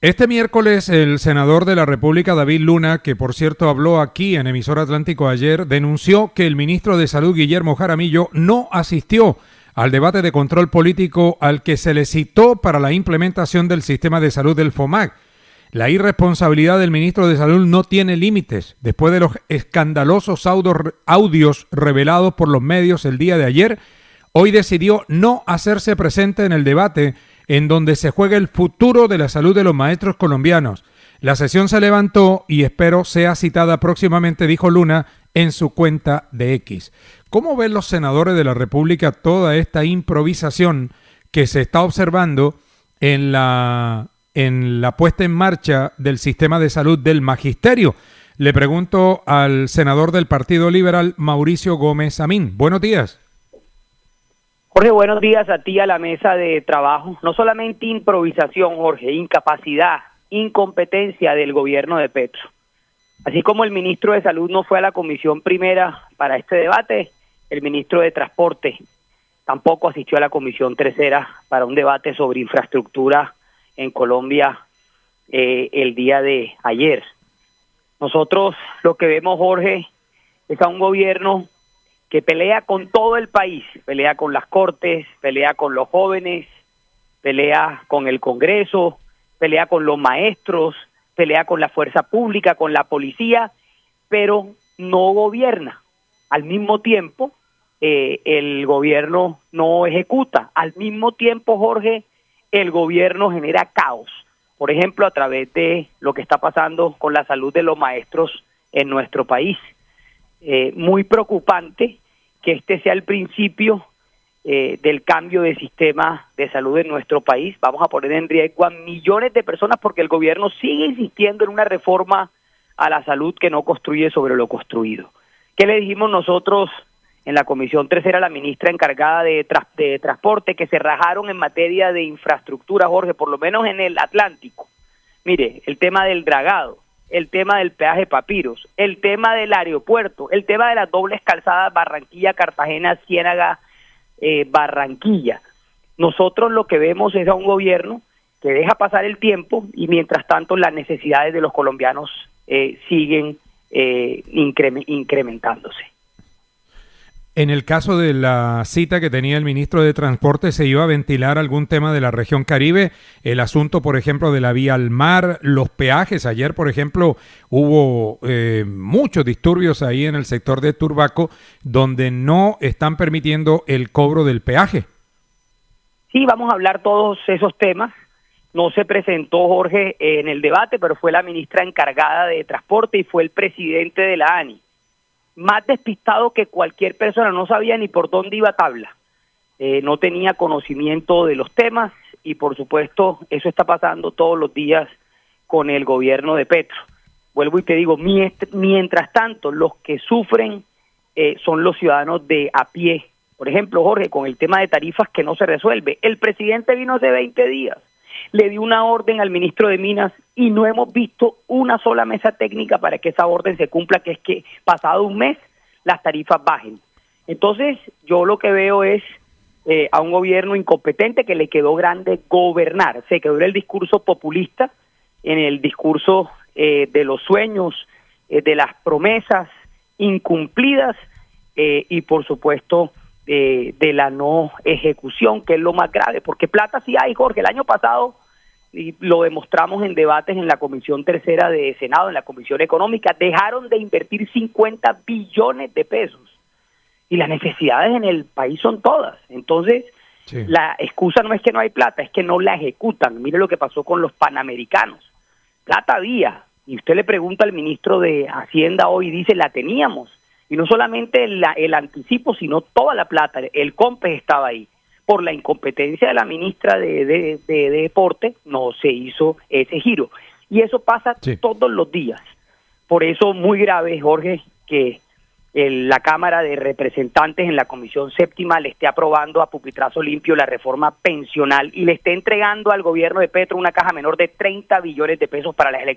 Este miércoles el senador de la República, David Luna, que por cierto habló aquí en Emisora Atlántico ayer, denunció que el ministro de Salud, Guillermo Jaramillo, no asistió al debate de control político al que se le citó para la implementación del sistema de salud del FOMAC. La irresponsabilidad del ministro de Salud no tiene límites. Después de los escandalosos audios revelados por los medios el día de ayer, hoy decidió no hacerse presente en el debate en donde se juega el futuro de la salud de los maestros colombianos. La sesión se levantó y espero sea citada próximamente, dijo Luna en su cuenta de X. ¿Cómo ven los senadores de la República toda esta improvisación que se está observando en la puesta en marcha del sistema de salud del magisterio? Le pregunto al senador del Partido Liberal, Mauricio Gómez Amín. Buenos días. Jorge, buenos días a ti, a la mesa de trabajo. No solamente improvisación, Jorge, incapacidad, incompetencia del gobierno de Petro. Así como el ministro de Salud no fue a la comisión primera para este debate, el ministro de Transporte tampoco asistió a la comisión tercera para un debate sobre infraestructura en Colombia el día de ayer. Nosotros lo que vemos, Jorge, es a un gobierno que pelea con todo el país, pelea con las cortes, pelea con los jóvenes, pelea con el Congreso, pelea con los maestros, pelea con la fuerza pública, con la policía, pero no gobierna. Al mismo tiempo, el gobierno no ejecuta. Al mismo tiempo, Jorge, el gobierno genera caos. Por ejemplo, a través de lo que está pasando con la salud de los maestros en nuestro país. Muy preocupante que este sea el principio del cambio de sistema de salud en nuestro país. Vamos a poner en riesgo a millones de personas porque el gobierno sigue insistiendo en una reforma a la salud que no construye sobre lo construido. ¿Qué le dijimos nosotros en la comisión tercera a la ministra encargada de transporte? Que se rajaron en materia de infraestructura, Jorge, por lo menos en el Atlántico. Mire, el tema del dragado, el tema del peaje Papiros, el tema del aeropuerto, el tema de las dobles calzadas Barranquilla, Cartagena, Ciénaga, Barranquilla. Nosotros lo que vemos es a un gobierno que deja pasar el tiempo y mientras tanto las necesidades de los colombianos siguen incrementándose. En el caso de la cita que tenía el ministro de Transporte, ¿se iba a ventilar algún tema de la región Caribe? El asunto, por ejemplo, de la vía al mar, los peajes. Ayer, por ejemplo, hubo muchos disturbios ahí en el sector de Turbaco, donde no están permitiendo el cobro del peaje. Sí, vamos a hablar todos esos temas. No se presentó, Jorge, en el debate, pero fue la ministra encargada de Transporte y fue el presidente de la ANI. Más despistado que cualquier persona, no sabía ni por dónde iba tabla, no tenía conocimiento de los temas y por supuesto eso está pasando todos los días con el gobierno de Petro. Vuelvo y te digo, mientras tanto los que sufren son los ciudadanos de a pie. Por ejemplo, Jorge, con el tema de tarifas que no se resuelve, el presidente vino hace 20 días, le dio una orden al ministro de Minas y no hemos visto una sola mesa técnica para que esa orden se cumpla, que es que pasado un mes las tarifas bajen. Entonces, yo lo que veo es a un gobierno incompetente que le quedó grande gobernar. Se quedó en el discurso populista, en el discurso de los sueños, de las promesas incumplidas y, por supuesto, de la no ejecución, que es lo más grave, porque plata sí hay, Jorge. El año pasado, y lo demostramos en debates en la Comisión Tercera de Senado, en la Comisión Económica, dejaron de invertir 50 billones de pesos. Y las necesidades en el país son todas. Entonces, sí, la excusa no es que no hay plata, es que no la ejecutan. Mire lo que pasó con los panamericanos. Plata había. Y usted le pregunta al ministro de Hacienda hoy y dice, la teníamos. Y no solamente el anticipo, sino toda la plata. El COMPES estaba ahí. Por la incompetencia de la ministra de Deporte, no se hizo ese giro. Y eso pasa todos los días. Por eso, muy grave, Jorge, que la Cámara de Representantes en la Comisión Séptima le esté aprobando a pupitrazo limpio la reforma pensional y le esté entregando al gobierno de Petro una caja menor de 30 billones de pesos para las elecciones.